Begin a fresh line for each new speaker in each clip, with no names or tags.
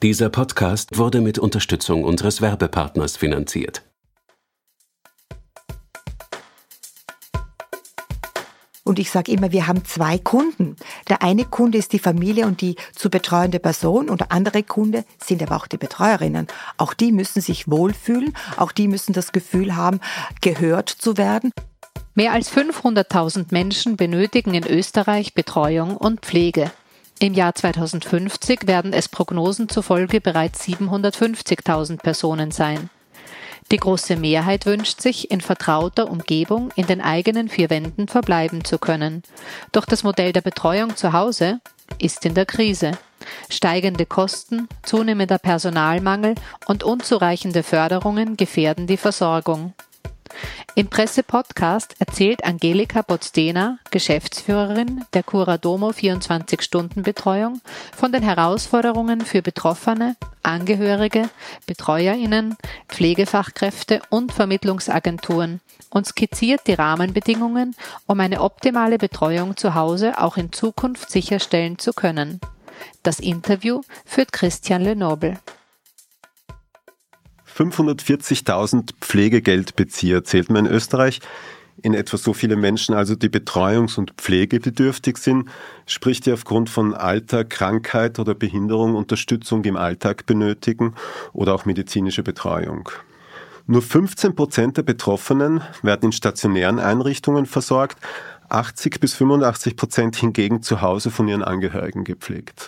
Dieser Podcast wurde mit Unterstützung unseres Werbepartners finanziert.
Und ich sage immer, wir haben zwei Kunden. Der eine Kunde ist die Familie und die zu betreuende Person und der andere Kunde sind aber auch die Betreuerinnen. Auch die müssen sich wohlfühlen, auch die müssen das Gefühl haben, gehört zu werden.
Mehr als 500.000 Menschen benötigen in Österreich Betreuung und Pflege. Im Jahr 2050 werden es Prognosen zufolge bereits 750.000 Personen sein. Die große Mehrheit wünscht sich, in vertrauter Umgebung in den eigenen vier Wänden verbleiben zu können. Doch das Modell der Betreuung zu Hause ist in der Krise. Steigende Kosten, zunehmender Personalmangel und unzureichende Förderungen gefährden die Versorgung. Im Presse-Podcast erzählt Angelika Bozdener, Geschäftsführerin der Cura Domo 24-Stunden-Betreuung, von den Herausforderungen für Betroffene, Angehörige, BetreuerInnen, Pflegefachkräfte und Vermittlungsagenturen und skizziert die Rahmenbedingungen, um eine optimale Betreuung zu Hause auch in Zukunft sicherstellen zu können. Das Interview führt Christian Lenoble.
540.000 Pflegegeldbezieher zählt man in Österreich. In etwa so viele Menschen, also die betreuungs- und pflegebedürftig sind, sprich die aufgrund von Alter, Krankheit oder Behinderung Unterstützung im Alltag benötigen oder auch medizinische Betreuung. Nur 15% der Betroffenen werden in stationären Einrichtungen versorgt, 80-85% hingegen zu Hause von ihren Angehörigen gepflegt.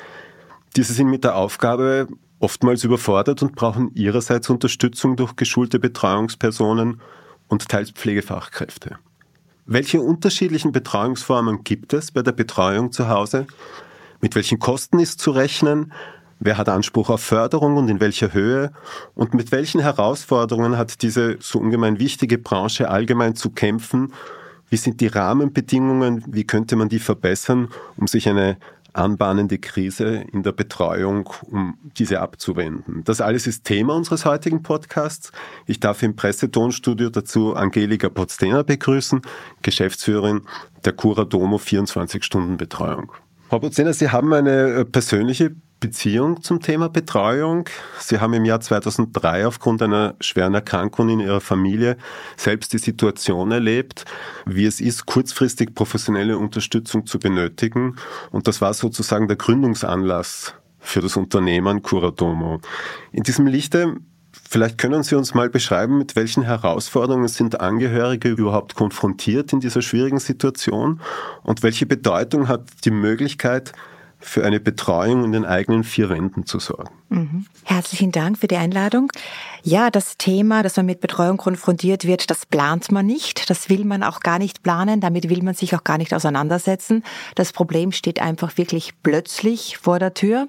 Diese sind mit der Aufgabe oftmals überfordert und brauchen ihrerseits Unterstützung durch geschulte Betreuungspersonen und teils Pflegefachkräfte. Welche unterschiedlichen Betreuungsformen gibt es bei der Betreuung zu Hause? Mit welchen Kosten ist zu rechnen? Wer hat Anspruch auf Förderung und in welcher Höhe? Und mit welchen Herausforderungen hat diese so ungemein wichtige Branche allgemein zu kämpfen? Wie sind die Rahmenbedingungen? Wie könnte man die verbessern, um sich eine anbahnende Krise in der Betreuung, um diese abzuwenden? Das alles ist Thema unseres heutigen Podcasts. Ich darf im Pressetonstudio dazu Angelika Bozdener begrüßen, Geschäftsführerin der Cura Domo 24-Stunden-Betreuung. Frau Bozdener, Sie haben eine persönliche Beziehung zum Thema Betreuung. Sie haben im Jahr 2003 aufgrund einer schweren Erkrankung in Ihrer Familie selbst die Situation erlebt, wie es ist, kurzfristig professionelle Unterstützung zu benötigen. Und das war sozusagen der Gründungsanlass für das Unternehmen Cura Domo. In diesem Lichte, vielleicht können Sie uns mal beschreiben, mit welchen Herausforderungen sind Angehörige überhaupt konfrontiert in dieser schwierigen Situation und welche Bedeutung hat die Möglichkeit, für eine Betreuung in den eigenen vier Wänden zu sorgen.
Herzlichen Dank für die Einladung. Ja, das Thema, dass man mit Betreuung konfrontiert wird, das plant man nicht. Das will man auch gar nicht planen. Damit will man sich auch gar nicht auseinandersetzen. Das Problem steht einfach wirklich plötzlich vor der Tür.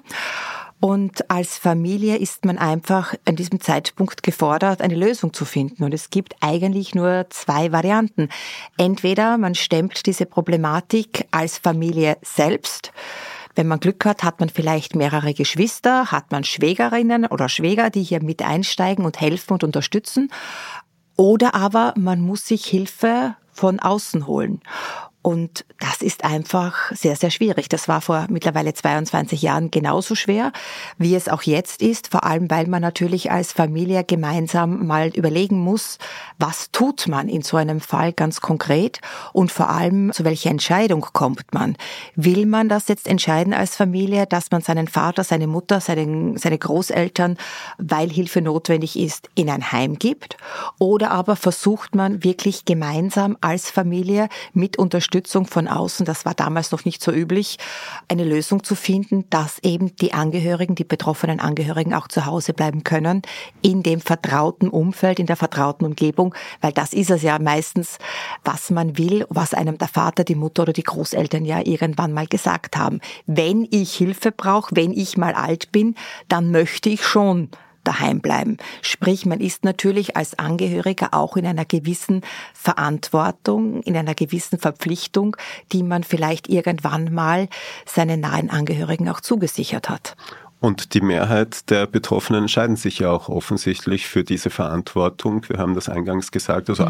Und als Familie ist man einfach an diesem Zeitpunkt gefordert, eine Lösung zu finden. Und es gibt eigentlich nur zwei Varianten. Entweder man stemmt diese Problematik als Familie selbst. Wenn man Glück hat, hat man vielleicht mehrere Geschwister, hat man Schwägerinnen oder Schwäger, die hier mit einsteigen und helfen und unterstützen. Oder aber man muss sich Hilfe von außen holen. Und das ist einfach sehr, sehr schwierig. Das war vor mittlerweile 22 Jahren genauso schwer, wie es auch jetzt ist. Vor allem, weil man natürlich als Familie gemeinsam mal überlegen muss, was tut man in so einem Fall ganz konkret und vor allem, zu welcher Entscheidung kommt man. Will man das jetzt entscheiden als Familie, dass man seinen Vater, seine Mutter, seine Großeltern, weil Hilfe notwendig ist, in ein Heim gibt? Oder aber versucht man wirklich gemeinsam als Familie mit Unterstützung von außen, das war damals noch nicht so üblich, eine Lösung zu finden, dass eben die Angehörigen, die betroffenen Angehörigen auch zu Hause bleiben können, in dem vertrauten Umfeld, in der vertrauten Umgebung, weil das ist es ja meistens, was man will, was einem der Vater, die Mutter oder die Großeltern ja irgendwann mal gesagt haben. Wenn ich Hilfe brauche, wenn ich mal alt bin, dann möchte ich schon daheim bleiben. Sprich, man ist natürlich als Angehöriger auch in einer gewissen Verantwortung, in einer gewissen Verpflichtung, die man vielleicht irgendwann mal seinen nahen Angehörigen auch zugesichert hat.
Und die Mehrheit der Betroffenen entscheiden sich ja auch offensichtlich für diese Verantwortung. Wir haben das eingangs gesagt, also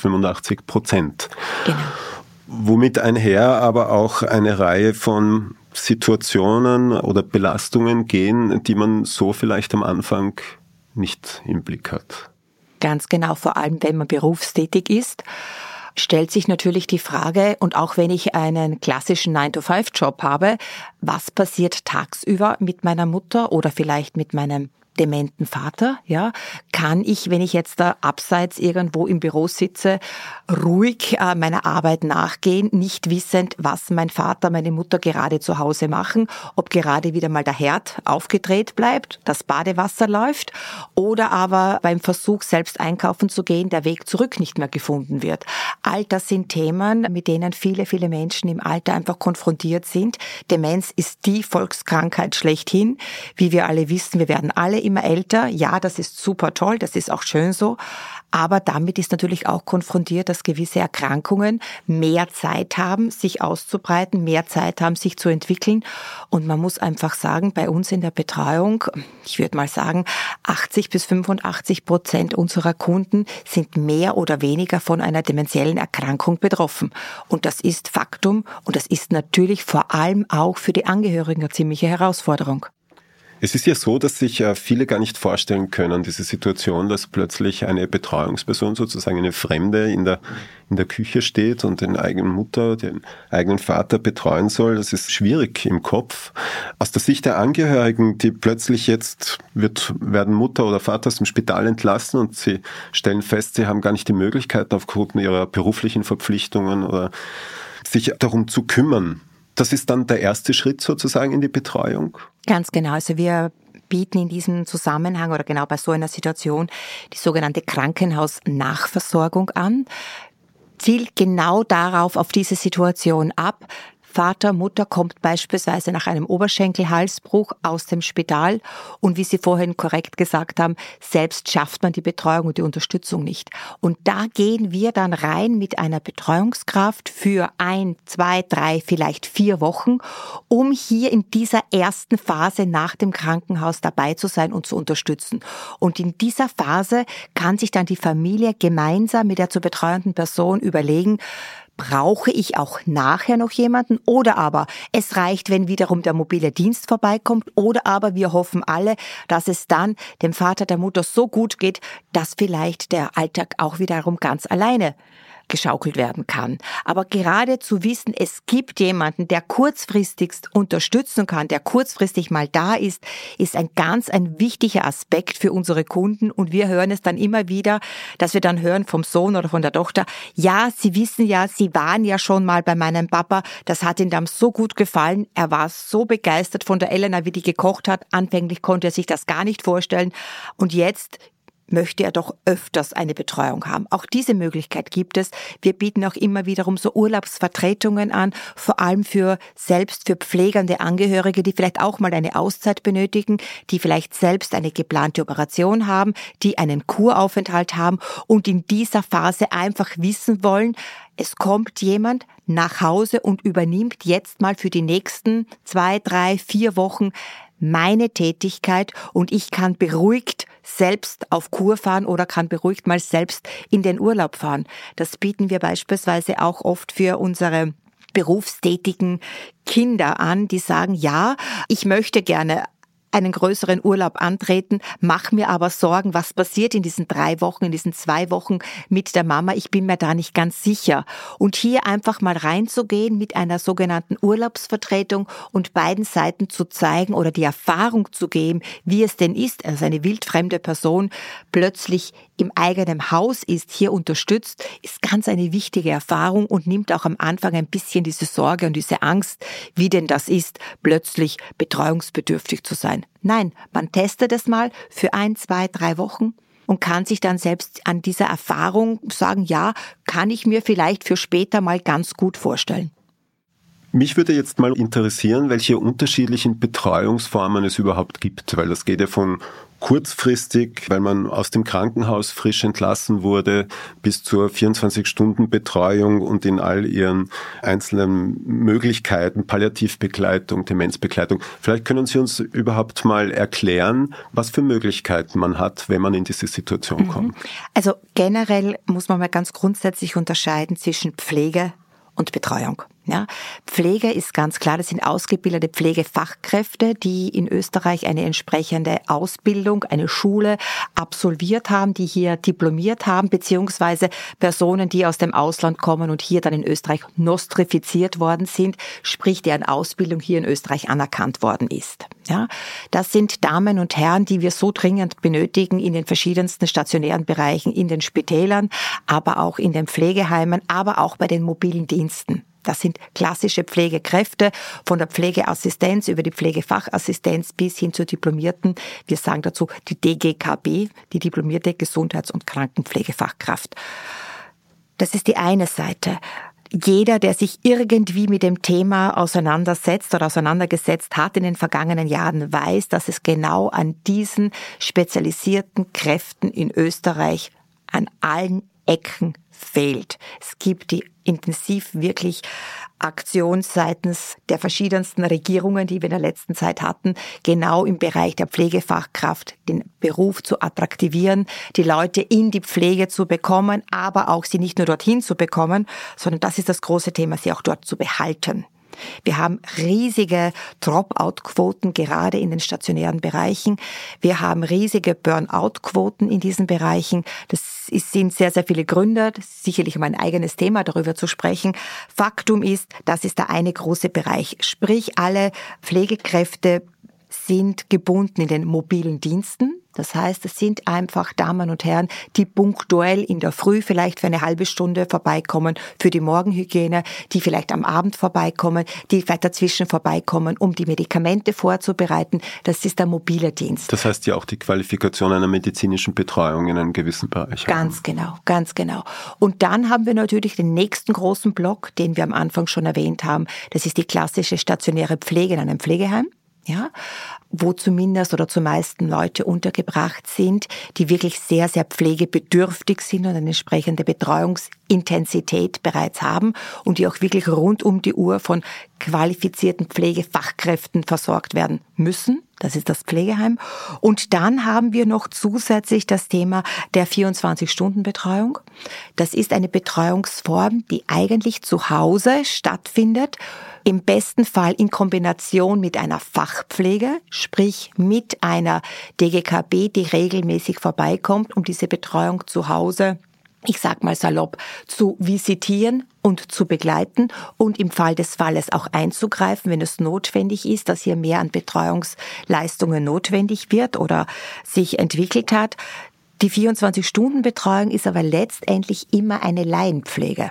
80-85%.
Genau.
Womit einher aber auch eine Reihe von Situationen oder Belastungen gehen, die man so vielleicht am Anfang nicht im Blick hat.
Ganz genau, vor allem wenn man berufstätig ist, stellt sich natürlich die Frage, und auch wenn ich einen klassischen 9-to-5-Job habe, was passiert tagsüber mit meiner Mutter oder vielleicht mit meinem dementen Vater, ja, kann ich, wenn ich jetzt da abseits irgendwo im Büro sitze, ruhig meiner Arbeit nachgehen, nicht wissend, was mein Vater, meine Mutter gerade zu Hause machen, ob gerade wieder mal der Herd aufgedreht bleibt, das Badewasser läuft oder aber beim Versuch, selbst einkaufen zu gehen, der Weg zurück nicht mehr gefunden wird. All das sind Themen, mit denen viele, viele Menschen im Alter einfach konfrontiert sind. Demenz ist die Volkskrankheit schlechthin. Wie wir alle wissen, wir werden alle immer älter. Ja, das ist super toll, das ist auch schön so. Aber damit ist natürlich auch konfrontiert, dass gewisse Erkrankungen mehr Zeit haben, sich auszubreiten, mehr Zeit haben, sich zu entwickeln. Und man muss einfach sagen, bei uns in der Betreuung, ich würde mal sagen, 80-85% unserer Kunden sind mehr oder weniger von einer dementiellen Erkrankung betroffen. Und das ist Faktum und das ist natürlich vor allem auch für die Angehörigen eine ziemliche Herausforderung.
Es ist ja so, dass sich viele gar nicht vorstellen können, diese Situation, dass plötzlich eine Betreuungsperson, sozusagen eine Fremde, in der Küche steht und den eigenen Mutter, den eigenen Vater betreuen soll. Das ist schwierig im Kopf. Aus der Sicht der Angehörigen, die plötzlich jetzt werden Mutter oder Vater aus dem Spital entlassen und sie stellen fest, sie haben gar nicht die Möglichkeit, aufgrund ihrer beruflichen Verpflichtungen oder sich darum zu kümmern. Das ist dann der erste Schritt sozusagen in die Betreuung?
Ganz genau. Also wir bieten in diesem Zusammenhang oder genau bei so einer Situation die sogenannte Krankenhausnachversorgung an. Zielt genau darauf, auf diese Situation ab. Vater, Mutter kommt beispielsweise nach einem Oberschenkelhalsbruch aus dem Spital und wie Sie vorhin korrekt gesagt haben, selbst schafft man die Betreuung und die Unterstützung nicht. Und da gehen wir dann rein mit einer Betreuungskraft für 1, 2, 3, vielleicht 4 Wochen, um hier in dieser ersten Phase nach dem Krankenhaus dabei zu sein und zu unterstützen. Und in dieser Phase kann sich dann die Familie gemeinsam mit der zu betreuenden Person überlegen, brauche ich auch nachher noch jemanden oder aber es reicht, wenn wiederum der mobile Dienst vorbeikommt oder aber wir hoffen alle, dass es dann dem Vater, der Mutter so gut geht, dass vielleicht der Alltag auch wiederum ganz alleine geschaukelt werden kann. Aber gerade zu wissen, es gibt jemanden, der kurzfristigst unterstützen kann, der kurzfristig mal da ist ein wichtiger Aspekt für unsere Kunden. Und wir hören es dann immer wieder, dass wir dann hören vom Sohn oder von der Tochter, ja, Sie wissen ja, Sie waren ja schon mal bei meinem Papa, das hat Ihnen dann so gut gefallen, er war so begeistert von der Elena, wie die gekocht hat, anfänglich konnte er sich das gar nicht vorstellen und jetzt möchte er doch öfters eine Betreuung haben. Auch diese Möglichkeit gibt es. Wir bieten auch immer wiederum so Urlaubsvertretungen an, vor allem für pflegende Angehörige, die vielleicht auch mal eine Auszeit benötigen, die vielleicht selbst eine geplante Operation haben, die einen Kuraufenthalt haben und in dieser Phase einfach wissen wollen, es kommt jemand nach Hause und übernimmt jetzt mal für die nächsten 2, 3, 4 Wochen meine Tätigkeit und ich kann beruhigt selbst auf Kur fahren oder kann beruhigt mal selbst in den Urlaub fahren. Das bieten wir beispielsweise auch oft für unsere berufstätigen Kinder an, die sagen, ja, ich möchte gerne einen größeren Urlaub antreten, mach mir aber Sorgen, was passiert in diesen 3 Wochen, in diesen 2 Wochen mit der Mama, ich bin mir da nicht ganz sicher. Und hier einfach mal reinzugehen mit einer sogenannten Urlaubsvertretung und beiden Seiten zu zeigen oder die Erfahrung zu geben, wie es denn ist, also eine wildfremde Person plötzlich im eigenen Haus ist, hier unterstützt, ist ganz eine wichtige Erfahrung und nimmt auch am Anfang ein bisschen diese Sorge und diese Angst, wie denn das ist, plötzlich betreuungsbedürftig zu sein. Nein, man testet es mal für 1, 2, 3 Wochen und kann sich dann selbst an dieser Erfahrung sagen, ja, kann ich mir vielleicht für später mal ganz gut vorstellen.
Mich würde jetzt mal interessieren, welche unterschiedlichen Betreuungsformen es überhaupt gibt, weil das geht ja von kurzfristig, weil man aus dem Krankenhaus frisch entlassen wurde, bis zur 24-Stunden-Betreuung und in all ihren einzelnen Möglichkeiten, Palliativbegleitung, Demenzbegleitung. Vielleicht können Sie uns überhaupt mal erklären, was für Möglichkeiten man hat, wenn man in diese Situation kommt.
Also generell muss man mal ganz grundsätzlich unterscheiden zwischen Pflege und Betreuung. Ja, Pflege ist ganz klar, das sind ausgebildete Pflegefachkräfte, die in Österreich eine entsprechende Ausbildung, eine Schule absolviert haben, die hier diplomiert haben, beziehungsweise Personen, die aus dem Ausland kommen und hier dann in Österreich nostrifiziert worden sind, sprich deren Ausbildung hier in Österreich anerkannt worden ist. Ja, das sind Damen und Herren, die wir so dringend benötigen in den verschiedensten stationären Bereichen, in den Spitälern, aber auch in den Pflegeheimen, aber auch bei den mobilen Diensten. Das sind klassische Pflegekräfte von der Pflegeassistenz über die Pflegefachassistenz bis hin zur diplomierten, wir sagen dazu die DGKB, die diplomierte Gesundheits- und Krankenpflegefachkraft. Das ist die eine Seite. Jeder, der sich irgendwie mit dem Thema auseinandersetzt oder auseinandergesetzt hat in den vergangenen Jahren, weiß, dass es genau an diesen spezialisierten Kräften in Österreich an allen Ecken fehlt. Es gibt die intensiv wirklich Aktion seitens der verschiedensten Regierungen, die wir in der letzten Zeit hatten, genau im Bereich der Pflegefachkraft den Beruf zu attraktivieren, die Leute in die Pflege zu bekommen, aber auch sie nicht nur dorthin zu bekommen, sondern das ist das große Thema, sie auch dort zu behalten. Wir haben riesige Dropout-Quoten gerade in den stationären Bereichen. Wir haben riesige Burnout-Quoten in diesen Bereichen. Das sind sehr, sehr viele Gründe. Das ist sicherlich mein eigenes Thema, darüber zu sprechen. Faktum ist, das ist der eine große Bereich. Sprich, alle Pflegekräfte sind gebunden in den mobilen Diensten. Das heißt, es sind einfach Damen und Herren, die punktuell in der Früh vielleicht für eine halbe Stunde vorbeikommen für die Morgenhygiene, die vielleicht am Abend vorbeikommen, die vielleicht dazwischen vorbeikommen, um die Medikamente vorzubereiten. Das ist der mobile Dienst.
Das heißt ja auch die Qualifikation einer medizinischen Betreuung in einem gewissen Bereich.
Ganz genau, ganz genau. Und dann haben wir natürlich den nächsten großen Block, den wir am Anfang schon erwähnt haben. Das ist die klassische stationäre Pflege in einem Pflegeheim. Ja, wo zumindest oder zumeisten Leute untergebracht sind, die wirklich sehr, sehr pflegebedürftig sind und eine entsprechende Betreuungsintensität bereits haben und die auch wirklich rund um die Uhr von qualifizierten Pflegefachkräften versorgt werden müssen. Das ist das Pflegeheim. Und dann haben wir noch zusätzlich das Thema der 24-Stunden-Betreuung. Das ist eine Betreuungsform, die eigentlich zu Hause stattfindet, im besten Fall in Kombination mit einer Fachpflege, sprich mit einer DGKB, die regelmäßig vorbeikommt, um diese Betreuung zu Hause, ich sag mal salopp, zu visitieren und zu begleiten und im Fall des Falles auch einzugreifen, wenn es notwendig ist, dass hier mehr an Betreuungsleistungen notwendig wird oder sich entwickelt hat. Die 24-Stunden-Betreuung ist aber letztendlich immer eine Laienpflege.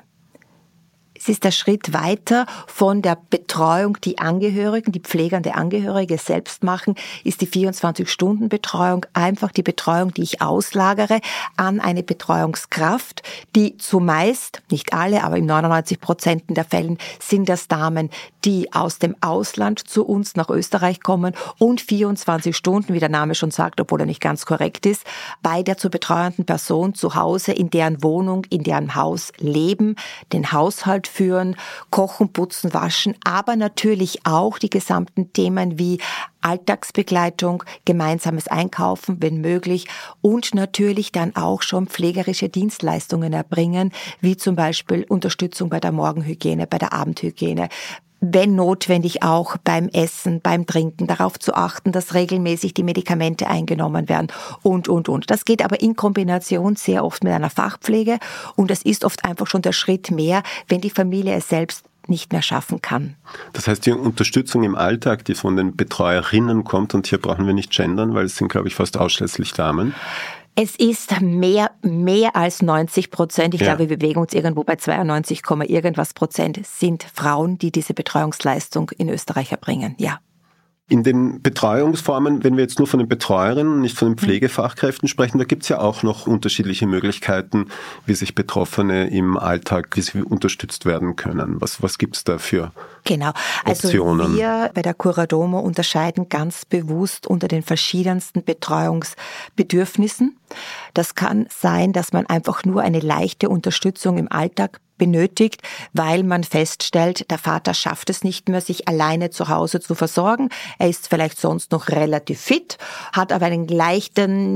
Es ist der Schritt weiter von der Betreuung, die Angehörigen, die pflegende Angehörige selbst machen, ist die 24-Stunden-Betreuung einfach die Betreuung, die ich auslagere an eine Betreuungskraft, die zumeist, nicht alle, aber in 99% der Fällen sind das Damen, die aus dem Ausland zu uns nach Österreich kommen und 24 Stunden, wie der Name schon sagt, obwohl er nicht ganz korrekt ist, bei der zu betreuenden Person zu Hause in deren Wohnung, in deren Haus leben, den Haushalt führen, kochen, putzen, waschen, aber natürlich auch die gesamten Themen wie Alltagsbegleitung, gemeinsames Einkaufen, wenn möglich, und natürlich dann auch schon pflegerische Dienstleistungen erbringen, wie zum Beispiel Unterstützung bei der Morgenhygiene, bei der Abendhygiene, wenn notwendig auch beim Essen, beim Trinken, darauf zu achten, dass regelmäßig die Medikamente eingenommen werden und. Das geht aber in Kombination sehr oft mit einer Fachpflege und es ist oft einfach schon der Schritt mehr, wenn die Familie es selbst nicht mehr schaffen kann.
Das heißt, die Unterstützung im Alltag, die von den Betreuerinnen kommt, und hier brauchen wir nicht gendern, weil es sind, glaube ich, fast ausschließlich Damen.
Es ist mehr als 90%. Ich glaube, wir bewegen uns irgendwo bei 92, irgendwas Prozent sind Frauen, die diese Betreuungsleistung in Österreich erbringen. Ja.
In den Betreuungsformen, wenn wir jetzt nur von den Betreuerinnen, nicht von den Pflegefachkräften sprechen, da gibt es ja auch noch unterschiedliche Möglichkeiten, wie sich Betroffene im Alltag, wie sie unterstützt werden können. Was gibt es da für Optionen?
Also wir bei der Curadomo unterscheiden ganz bewusst unter den verschiedensten Betreuungsbedürfnissen. Das kann sein, dass man einfach nur eine leichte Unterstützung im Alltag benötigt, weil man feststellt, der Vater schafft es nicht mehr, sich alleine zu Hause zu versorgen. Er ist vielleicht sonst noch relativ fit, hat aber einen leichten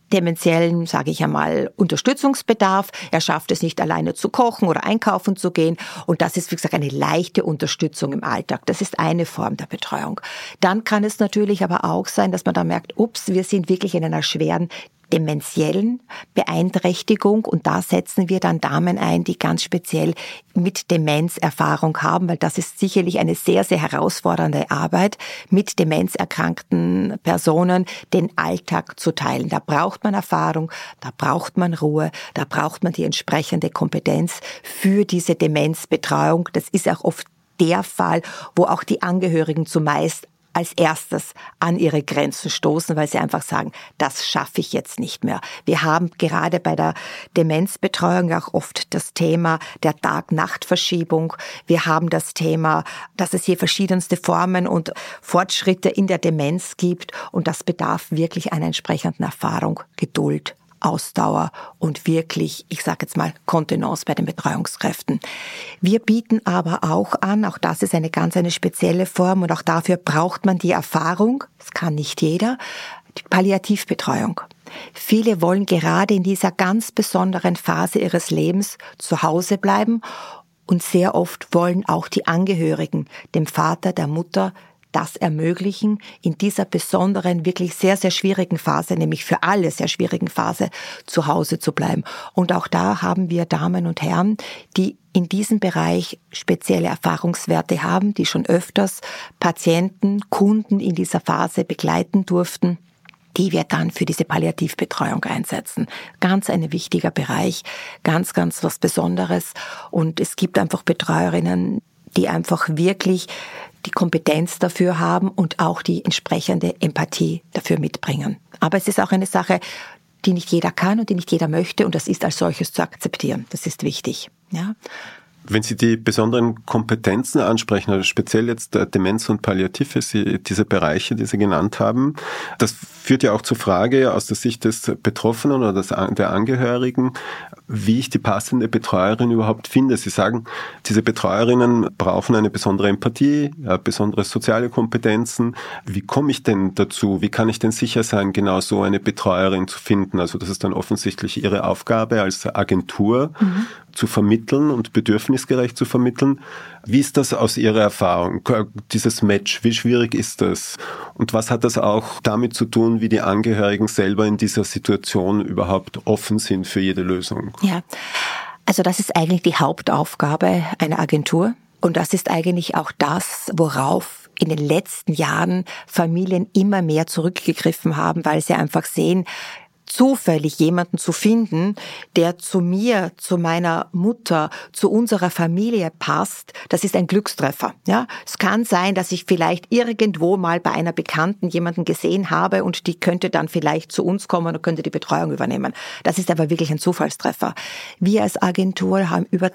dementiellen, sage ich einmal, Unterstützungsbedarf. Er schafft es nicht alleine zu kochen oder einkaufen zu gehen. Und das ist, wie gesagt, eine leichte Unterstützung im Alltag. Das ist eine Form der Betreuung. Dann kann es natürlich aber auch sein, dass man da merkt, ups, wir sind wirklich in einer schweren dementiellen Beeinträchtigung, und da setzen wir dann Damen ein, die ganz speziell mit Demenz Erfahrung haben, weil das ist sicherlich eine sehr, sehr herausfordernde Arbeit, mit demenzerkrankten Personen den Alltag zu teilen. Da braucht man Erfahrung, da braucht man Ruhe, da braucht man die entsprechende Kompetenz für diese Demenzbetreuung. Das ist auch oft der Fall, wo auch die Angehörigen zumeist als erstes an ihre Grenzen stoßen, weil sie einfach sagen, das schaffe ich jetzt nicht mehr. Wir haben gerade bei der Demenzbetreuung auch oft das Thema der Tag-Nacht-Verschiebung. Wir haben das Thema, dass es hier verschiedenste Formen und Fortschritte in der Demenz gibt, und das bedarf wirklich einer entsprechenden Erfahrung, Geduld, Ausdauer und wirklich, ich sage jetzt mal, Kontenance bei den Betreuungskräften. Wir bieten aber auch an, auch das ist eine spezielle Form, und auch dafür braucht man die Erfahrung, das kann nicht jeder, die Palliativbetreuung. Viele wollen gerade in dieser ganz besonderen Phase ihres Lebens zu Hause bleiben, und sehr oft wollen auch die Angehörigen, dem Vater, der Mutter, das ermöglichen, in dieser besonderen, wirklich sehr, sehr schwierigen Phase, nämlich für alle sehr schwierigen Phase, zu Hause zu bleiben. Und auch da haben wir Damen und Herren, die in diesem Bereich spezielle Erfahrungswerte haben, die schon öfters Patienten, Kunden in dieser Phase begleiten durften, die wir dann für diese Palliativbetreuung einsetzen. Ganz ein wichtiger Bereich, ganz, ganz was Besonderes. Und es gibt einfach Betreuerinnen, die einfach wirklich die Kompetenz dafür haben und auch die entsprechende Empathie dafür mitbringen. Aber es ist auch eine Sache, die nicht jeder kann und die nicht jeder möchte, und das ist als solches zu akzeptieren. Das ist wichtig. Ja.
Wenn Sie die besonderen Kompetenzen ansprechen, also speziell jetzt Demenz und Palliative, diese Bereiche, die Sie genannt haben, das führt ja auch zur Frage aus der Sicht des Betroffenen oder der Angehörigen, wie ich die passende Betreuerin überhaupt finde. Sie sagen, diese Betreuerinnen brauchen eine besondere Empathie, besondere soziale Kompetenzen. Wie komme ich denn dazu? Wie kann ich denn sicher sein, genau so eine Betreuerin zu finden? Also das ist dann offensichtlich Ihre Aufgabe als Agentur, zu vermitteln und bedürfnisgerecht zu vermitteln. Wie ist das aus Ihrer Erfahrung, dieses Match? Wie schwierig ist das? Und was hat das auch damit zu tun, wie die Angehörigen selber in dieser Situation überhaupt offen sind für jede Lösung?
Ja, also das ist eigentlich die Hauptaufgabe einer Agentur. Und das ist eigentlich auch das, worauf in den letzten Jahren Familien immer mehr zurückgegriffen haben, weil sie einfach sehen, zufällig jemanden zu finden, der zu mir, zu meiner Mutter, zu unserer Familie passt, das ist ein Glückstreffer. Ja, es kann sein, dass ich vielleicht irgendwo mal bei einer Bekannten jemanden gesehen habe und die könnte dann vielleicht zu uns kommen und könnte die Betreuung übernehmen. Das ist aber wirklich ein Zufallstreffer. Wir als Agentur haben über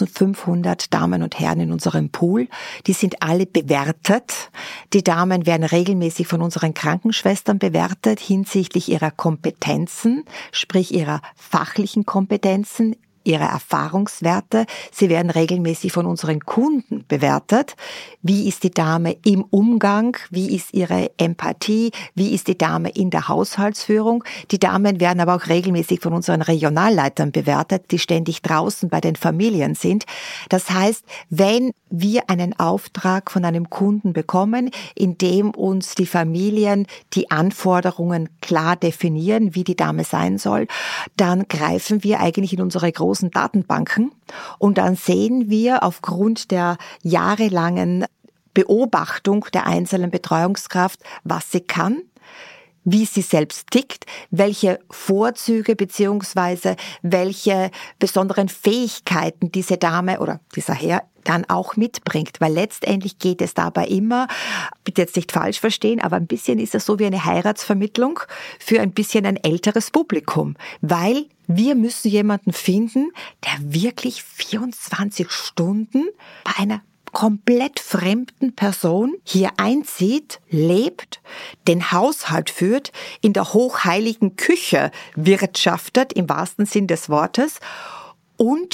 2500 Damen und Herren in unserem Pool. Die sind alle bewertet. Die Damen werden regelmäßig von unseren Krankenschwestern bewertet hinsichtlich ihrer Kompetenzen, sprich ihrer fachlichen Kompetenzen, ihre Erfahrungswerte. Sie werden regelmäßig von unseren Kunden bewertet. Wie ist die Dame im Umgang? Wie ist ihre Empathie? Wie ist die Dame in der Haushaltsführung? Die Damen werden aber auch regelmäßig von unseren Regionalleitern bewertet, die ständig draußen bei den Familien sind. Das heißt, wenn wir einen Auftrag von einem Kunden bekommen, in dem uns die Familien die Anforderungen klar definieren, wie die Dame sein soll, dann greifen wir eigentlich in unsere großen Datenbanken, und dann sehen wir aufgrund der jahrelangen Beobachtung der einzelnen Betreuungskraft, was sie kann, wie sie selbst tickt, welche Vorzüge bzw. welche besonderen Fähigkeiten diese Dame oder dieser Herr dann auch mitbringt, weil letztendlich geht es dabei immer, bitte jetzt nicht falsch verstehen, aber ein bisschen ist es so wie eine Heiratsvermittlung für ein bisschen ein älteres Publikum, weil wir müssen jemanden finden, der wirklich 24 Stunden bei einer komplett fremden Person hier einzieht, lebt, den Haushalt führt, in der hochheiligen Küche wirtschaftet, im wahrsten Sinn des Wortes, und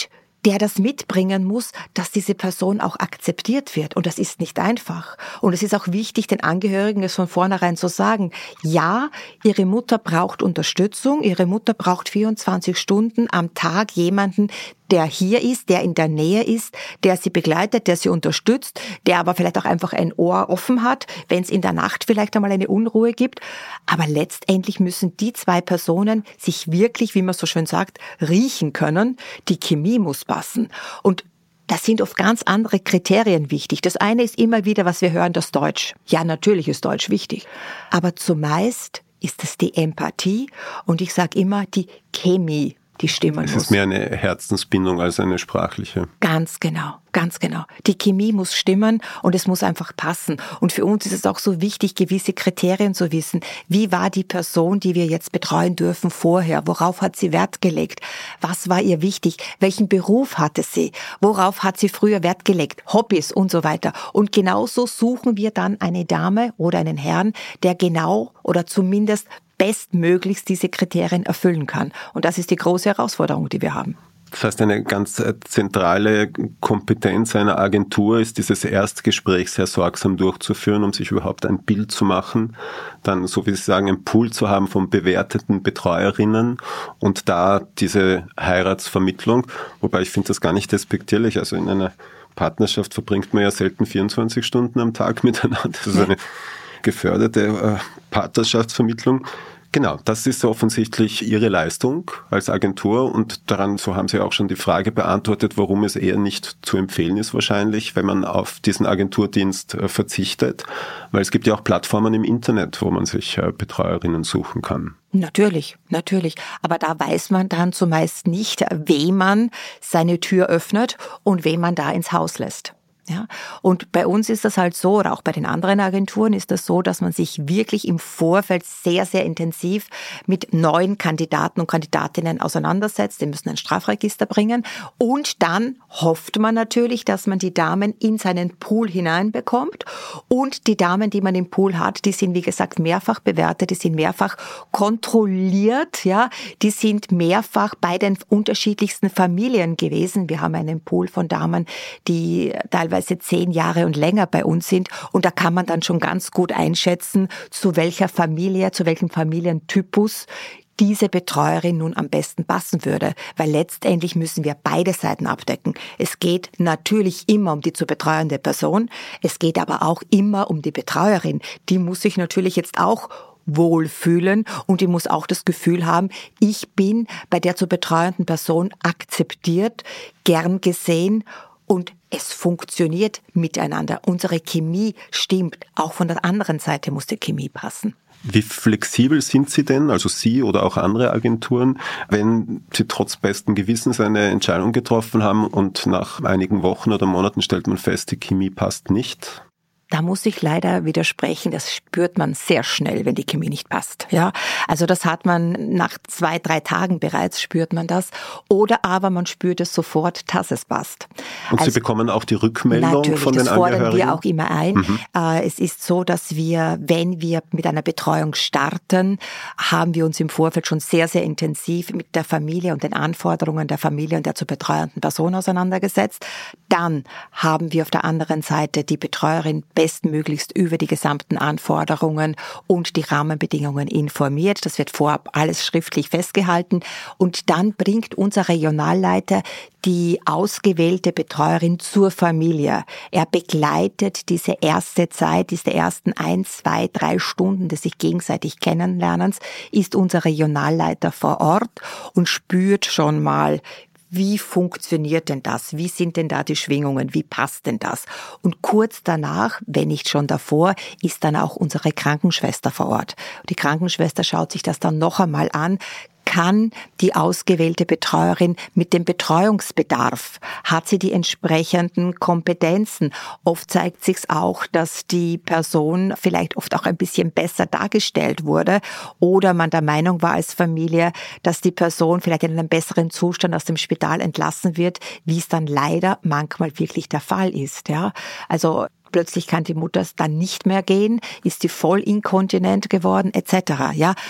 der das mitbringen muss, dass diese Person auch akzeptiert wird. Und das ist nicht einfach. Und es ist auch wichtig, den Angehörigen es von vornherein zu sagen, ja, ihre Mutter braucht Unterstützung, ihre Mutter braucht 24 Stunden am Tag jemanden, der hier ist, der in der Nähe ist, der sie begleitet, der sie unterstützt, der aber vielleicht auch einfach ein Ohr offen hat, wenn es in der Nacht vielleicht einmal eine Unruhe gibt. Aber letztendlich müssen die zwei Personen sich wirklich, wie man so schön sagt, riechen können. Die Chemie muss passen. Und da sind oft ganz andere Kriterien wichtig. Das eine ist immer wieder, was wir hören, das Deutsch. Ja, natürlich ist Deutsch wichtig. Aber zumeist ist es die Empathie und ich sage immer die Chemie, die stimmen muss.
Es ist mehr eine Herzensbindung als eine sprachliche.
Ganz genau, ganz genau. Die Chemie muss stimmen und es muss einfach passen. Und für uns ist es auch so wichtig, gewisse Kriterien zu wissen. Wie war die Person, die wir jetzt betreuen dürfen vorher? Worauf hat sie Wert gelegt? Was war ihr wichtig? Welchen Beruf hatte sie? Worauf hat sie früher Wert gelegt? Hobbys und so weiter. Und genauso suchen wir dann eine Dame oder einen Herrn, der genau oder zumindest bestmöglichst diese Kriterien erfüllen kann. Und das ist die große Herausforderung, die wir haben.
Das heißt, eine ganz zentrale Kompetenz einer Agentur ist, dieses Erstgespräch sehr sorgsam durchzuführen, um sich überhaupt ein Bild zu machen, dann, so wie Sie sagen, einen Pool zu haben von bewerteten Betreuerinnen und da diese Heiratsvermittlung, wobei ich finde das gar nicht despektierlich, also in einer Partnerschaft verbringt man ja selten 24 Stunden am Tag miteinander, das ist eine geförderte Partnerschaftsvermittlung. Genau, das ist offensichtlich Ihre Leistung als Agentur und daran, so haben Sie auch schon die Frage beantwortet, warum es eher nicht zu empfehlen ist wahrscheinlich, wenn man auf diesen Agenturdienst verzichtet, weil es gibt ja auch Plattformen im Internet, wo man sich Betreuerinnen suchen kann.
Natürlich, natürlich. Aber da weiß man dann zumeist nicht, wem man seine Tür öffnet und wem man da ins Haus lässt. Ja, und bei uns ist das halt so, oder auch bei den anderen Agenturen ist das so, dass man sich wirklich im Vorfeld sehr, sehr intensiv mit neuen Kandidaten und Kandidatinnen auseinandersetzt. Die müssen ein Strafregister bringen. Und dann hofft man natürlich, dass man die Damen in seinen Pool hineinbekommt. Und die Damen, die man im Pool hat, die sind, wie gesagt, mehrfach bewertet, die sind mehrfach kontrolliert, ja, die sind mehrfach bei den unterschiedlichsten Familien gewesen. Wir haben einen Pool von Damen, die teilweise 10 Jahre und länger bei uns sind und da kann man dann schon ganz gut einschätzen, zu welcher Familie, zu welchem Familientypus diese Betreuerin nun am besten passen würde, weil letztendlich müssen wir beide Seiten abdecken. Es geht natürlich immer um die zu betreuende Person, es geht aber auch immer um die Betreuerin. Die muss sich natürlich jetzt auch wohlfühlen und die muss auch das Gefühl haben, ich bin bei der zu betreuenden Person akzeptiert, gern gesehen und es funktioniert miteinander. Unsere Chemie stimmt. Auch von der anderen Seite muss die Chemie passen.
Wie flexibel sind Sie denn, also Sie oder auch andere Agenturen, wenn Sie trotz besten Gewissens eine Entscheidung getroffen haben und nach einigen Wochen oder Monaten stellt man fest, die Chemie passt nicht?
Da muss ich leider widersprechen, das spürt man sehr schnell, wenn die Chemie nicht passt. Ja, also das hat man nach 2-3 Tagen bereits, spürt man das. Oder aber man spürt es sofort, dass es passt.
Und Sie bekommen auch die Rückmeldung von den Angehörigen? Natürlich, das fordern wir auch
immer ein. Es ist so, dass wir, wenn wir mit einer Betreuung starten, haben wir uns im Vorfeld schon sehr, sehr intensiv mit der Familie und den Anforderungen der Familie und der zu betreuenden Person auseinandergesetzt. Dann haben wir auf der anderen Seite die Betreuerin bestmöglichst über die gesamten Anforderungen und die Rahmenbedingungen informiert. Das wird vorab alles schriftlich festgehalten. Und dann bringt unser Regionalleiter die ausgewählte Betreuerin zur Familie. Er begleitet diese erste Zeit, diese ersten 1, 2, 3 Stunden des sich gegenseitig Kennenlernens, ist unser Regionalleiter vor Ort und spürt schon mal, wie funktioniert denn das? Wie sind denn da die Schwingungen? Wie passt denn das? Und kurz danach, wenn nicht schon davor, ist dann auch unsere Krankenschwester vor Ort. Die Krankenschwester schaut sich das dann noch einmal an. Kann die ausgewählte Betreuerin mit dem Betreuungsbedarf? Hat sie die entsprechenden Kompetenzen? Oft zeigt sich's auch, dass die Person vielleicht oft auch ein bisschen besser dargestellt wurde oder man der Meinung war als Familie, dass die Person vielleicht in einem besseren Zustand aus dem Spital entlassen wird, wie es dann leider manchmal wirklich der Fall ist. Ja, also plötzlich kann die Mutter dann nicht mehr gehen, ist sie voll inkontinent geworden etc. Ja.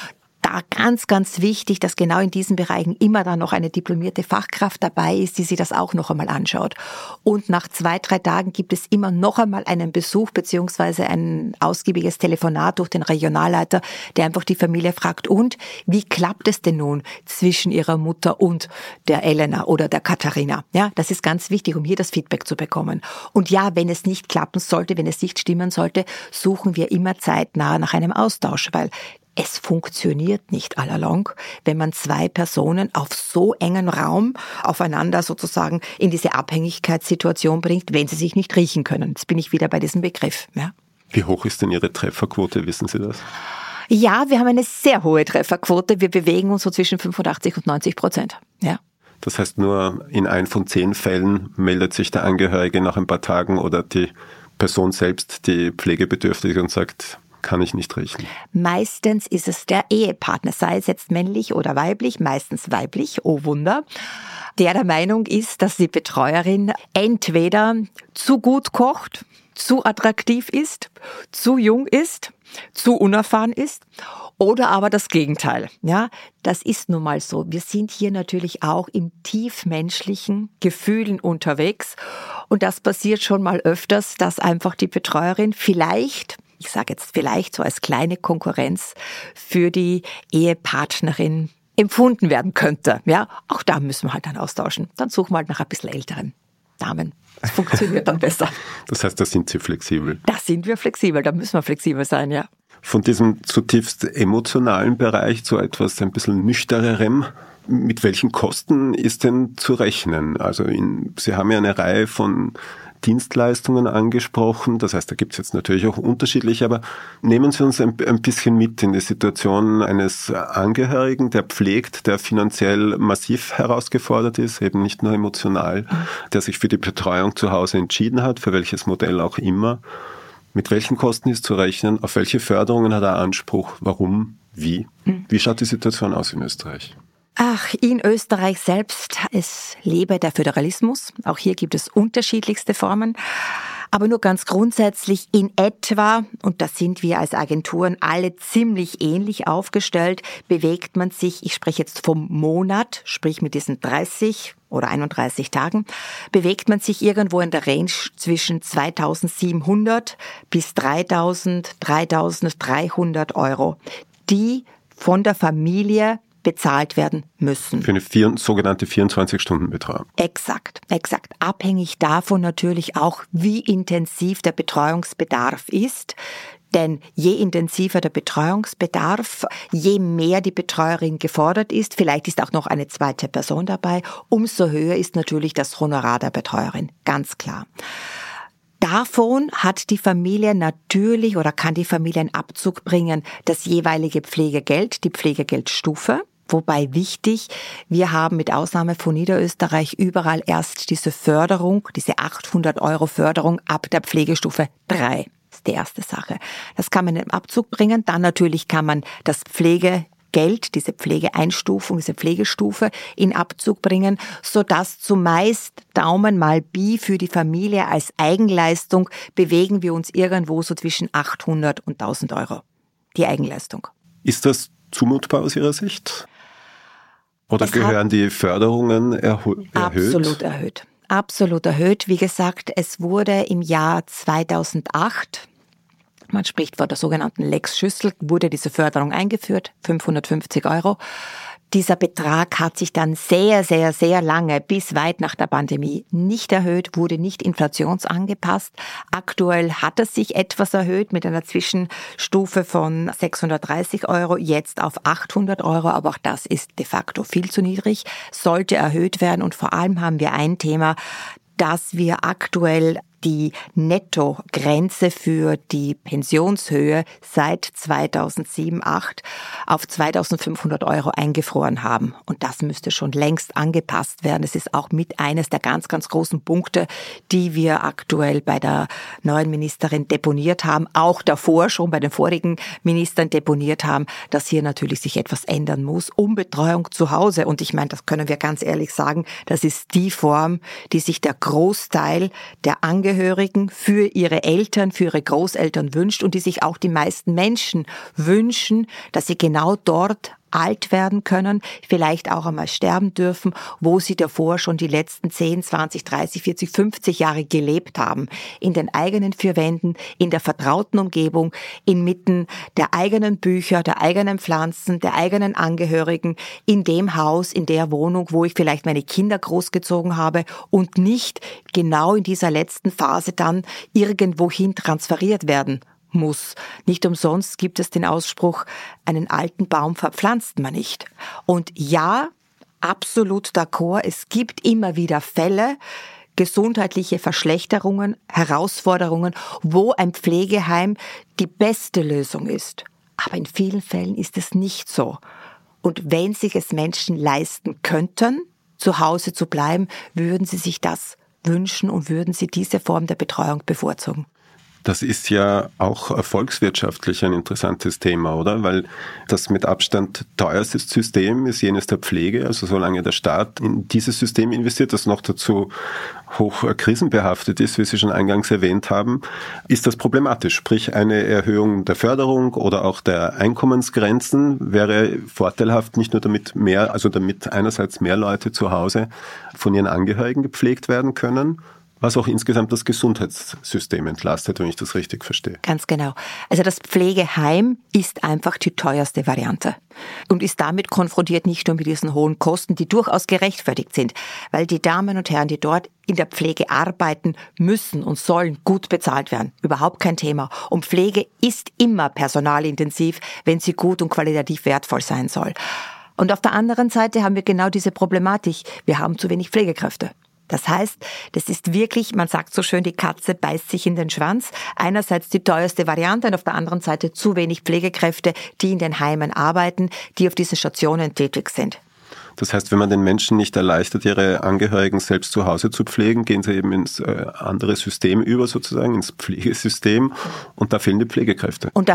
da ganz, ganz wichtig, dass genau in diesen Bereichen immer dann noch eine diplomierte Fachkraft dabei ist, die sich das auch noch einmal anschaut. Und nach 2-3 Tagen gibt es immer noch einmal einen Besuch beziehungsweise ein ausgiebiges Telefonat durch den Regionalleiter, der einfach die Familie fragt, und wie klappt es denn nun zwischen ihrer Mutter und der Elena oder der Katharina? Ja, das ist ganz wichtig, um hier das Feedback zu bekommen. Und ja, wenn es nicht klappen sollte, wenn es nicht stimmen sollte, suchen wir immer zeitnah nach einem Austausch, weil es funktioniert nicht allalong, wenn man 2 Personen auf so engen Raum aufeinander sozusagen in diese Abhängigkeitssituation bringt, wenn sie sich nicht riechen können. Jetzt bin ich wieder bei diesem Begriff. Ja.
Wie hoch ist denn Ihre Trefferquote, wissen Sie das?
Ja, wir haben eine sehr hohe Trefferquote. Wir bewegen uns so zwischen 85% und 90%. Ja.
Das heißt, nur in 1 von 10 Fällen meldet sich der Angehörige nach ein paar Tagen oder die Person selbst, die pflegebedürftig, und sagt, kann ich nicht riechen.
Meistens ist es der Ehepartner, sei es jetzt männlich oder weiblich, meistens weiblich, oh Wunder, der Meinung ist, dass die Betreuerin entweder zu gut kocht, zu attraktiv ist, zu jung ist, zu unerfahren ist oder aber das Gegenteil. Ja, das ist nun mal so. Wir sind hier natürlich auch im tiefmenschlichen Gefühlen unterwegs und das passiert schon mal öfters, dass einfach die Betreuerin vielleicht, ich sage jetzt vielleicht so als kleine Konkurrenz für die Ehepartnerin empfunden werden könnte. Ja, auch da müssen wir halt dann austauschen. Dann suchen wir halt nach ein bisschen älteren Damen. Das funktioniert dann besser.
Das heißt, da sind Sie flexibel?
Da sind wir flexibel, da müssen wir flexibel sein, ja.
Von diesem zutiefst emotionalen Bereich zu etwas ein bisschen nüchternerem, mit welchen Kosten ist denn zu rechnen? Also Sie haben ja eine Reihe von Dienstleistungen angesprochen, das heißt, da gibt es jetzt natürlich auch unterschiedliche, aber nehmen Sie uns ein bisschen mit in die Situation eines Angehörigen, der pflegt, der finanziell massiv herausgefordert ist, eben nicht nur emotional, der sich für die Betreuung zu Hause entschieden hat, für welches Modell auch immer. Mit welchen Kosten ist zu rechnen? Auf welche Förderungen hat er Anspruch? Warum? Wie? Wie schaut die Situation aus in Österreich?
Ach, in Österreich selbst, es lebe der Föderalismus. Auch hier gibt es unterschiedlichste Formen. Aber nur ganz grundsätzlich in etwa, und da sind wir als Agenturen alle ziemlich ähnlich aufgestellt, bewegt man sich, ich spreche jetzt vom Monat, sprich mit diesen 30 oder 31 Tagen, bewegt man sich irgendwo in der Range zwischen 2.700 bis 3.300 Euro, die von der Familie bezahlt werden müssen.
Für eine sogenannte 24-Stunden-Betreuung.
Exakt. Abhängig davon natürlich auch, wie intensiv der Betreuungsbedarf ist. Denn je intensiver der Betreuungsbedarf, je mehr die Betreuerin gefordert ist, vielleicht ist auch noch eine zweite Person dabei, umso höher ist natürlich das Honorar der Betreuerin. Ganz klar. Davon hat die Familie natürlich oder kann die Familie einen Abzug bringen, das jeweilige Pflegegeld, die Pflegegeldstufe. Wobei wichtig, wir haben mit Ausnahme von Niederösterreich überall erst diese Förderung, diese 800 € Förderung ab der Pflegestufe 3. Das ist die erste Sache. Das kann man im Abzug bringen. Dann natürlich kann man das Pflegegeld, diese Pflegeeinstufung, diese Pflegestufe in Abzug bringen, sodass zumeist Daumen mal Pi für die Familie als Eigenleistung bewegen wir uns irgendwo so zwischen 800 und 1.000 €. Die Eigenleistung.
Ist das zumutbar aus Ihrer Sicht? Oder gehören die Förderungen erhöht?
Absolut erhöht. Wie gesagt, es wurde im Jahr 2008, man spricht von der sogenannten Lex Schüssel, wurde diese Förderung eingeführt, 550 €. Dieser Betrag hat sich dann sehr, sehr, sehr lange, bis weit nach der Pandemie, nicht erhöht, wurde nicht inflationsangepasst. Aktuell hat es sich etwas erhöht mit einer Zwischenstufe von 630 €, jetzt auf 800 €, aber auch das ist de facto viel zu niedrig, sollte erhöht werden. Und vor allem haben wir ein Thema, dass wir aktuell die Nettogrenze für die Pensionshöhe seit 2007/8 auf 2.500 € eingefroren haben. Und das müsste schon längst angepasst werden. Das ist auch mit eines der ganz, ganz großen Punkte, die wir aktuell bei der neuen Ministerin deponiert haben, auch davor schon bei den vorigen Ministern deponiert haben, dass hier natürlich sich etwas ändern muss, um Betreuung zu Hause. Und ich meine, das können wir ganz ehrlich sagen, das ist die Form, die sich der Großteil der Angehörigen Angehörigen, für ihre Eltern, für ihre Großeltern wünscht und die sich auch die meisten Menschen wünschen, dass sie genau dort alt werden können, vielleicht auch einmal sterben dürfen, wo sie davor schon die letzten 10, 20, 30, 40, 50 Jahre gelebt haben. In den eigenen vier Wänden, in der vertrauten Umgebung, inmitten der eigenen Bücher, der eigenen Pflanzen, der eigenen Angehörigen, in dem Haus, in der Wohnung, wo ich vielleicht meine Kinder großgezogen habe und nicht genau in dieser letzten Phase dann irgendwohin transferiert werden muss. Nicht umsonst gibt es den Ausspruch, einen alten Baum verpflanzt man nicht. Und ja, absolut d'accord, es gibt immer wieder Fälle, gesundheitliche Verschlechterungen, Herausforderungen, wo ein Pflegeheim die beste Lösung ist. Aber in vielen Fällen ist es nicht so. Und wenn sich es Menschen leisten könnten, zu Hause zu bleiben, würden sie sich das wünschen und würden sie diese Form der Betreuung bevorzugen.
Das ist ja auch volkswirtschaftlich ein interessantes Thema, oder? Weil das mit Abstand teuerste System ist jenes der Pflege. Also solange der Staat in dieses System investiert, das noch dazu hoch krisenbehaftet ist, wie Sie schon eingangs erwähnt haben, ist das problematisch. Sprich, eine Erhöhung der Förderung oder auch der Einkommensgrenzen wäre vorteilhaft, nicht nur damit einerseits mehr Leute zu Hause von ihren Angehörigen gepflegt werden können, was auch insgesamt das Gesundheitssystem entlastet, wenn ich das richtig verstehe.
Ganz genau. Also das Pflegeheim ist einfach die teuerste Variante und ist damit konfrontiert nicht nur mit diesen hohen Kosten, die durchaus gerechtfertigt sind, weil die Damen und Herren, die dort in der Pflege arbeiten, müssen und sollen gut bezahlt werden. Überhaupt kein Thema. Und Pflege ist immer personalintensiv, wenn sie gut und qualitativ wertvoll sein soll. Und auf der anderen Seite haben wir genau diese Problematik. Wir haben zu wenig Pflegekräfte. Das heißt, das ist wirklich, man sagt so schön, die Katze beißt sich in den Schwanz. Einerseits die teuerste Variante und auf der anderen Seite zu wenig Pflegekräfte, die in den Heimen arbeiten, die auf diesen Stationen tätig sind.
Das heißt, wenn man den Menschen nicht erleichtert, ihre Angehörigen selbst zu Hause zu pflegen, gehen sie eben ins andere System über, sozusagen, ins Pflegesystem. Und da fehlen die Pflegekräfte. Und